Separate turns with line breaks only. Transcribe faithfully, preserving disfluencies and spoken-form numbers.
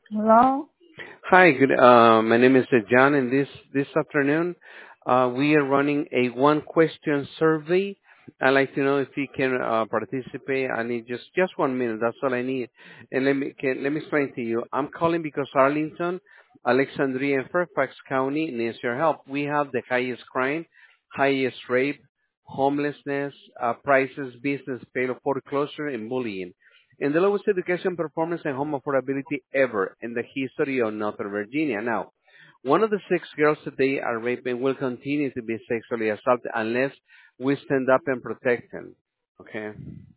Hello?
Hi, good. Uh, my name is uh, John, and this this afternoon uh, we are running a one question survey. I'd like to know if you can uh, participate. I need just just one minute. That's all I need. And let me can, let me explain to you. I'm calling because Arlington, Alexandria, and Fairfax County needs your help. We have the highest crime, highest rape, homelessness, uh, prices, business failure, foreclosure, and bullying and the lowest education performance and home affordability ever in the history of Northern Virginia. Now, one of the six girls today are raped and will continue to be sexually assaulted unless we stand up and protect them. Okay?